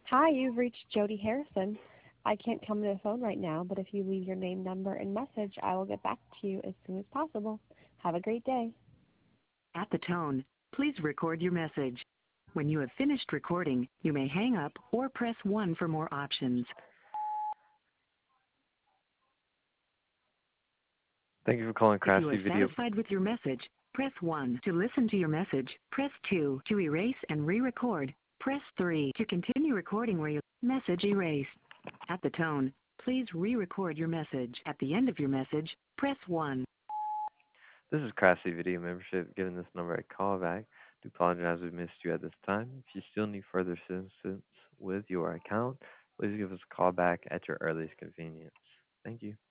Hi, you've reached Jody Harrison. I can't come to the phone right now, but if you leave your name, number, and message, I will get back to you as soon as possible. Have a great day. At the tone, please record your message. When you have finished recording, you may hang up or press 1 for more options. Thank you for calling If you Crafty are Video. satisfied with your message, press 1. To listen to your message, press 2. To erase and re-record, press 3. To continue recording where your message erased. At the tone, please re-record your message. At the end of your message, press 1. This is Crafty Video Membership. Giving this number a call back. Do apologize we missed you at this time. If you still need further assistance with your account, please give us a call back at your earliest convenience. Thank you.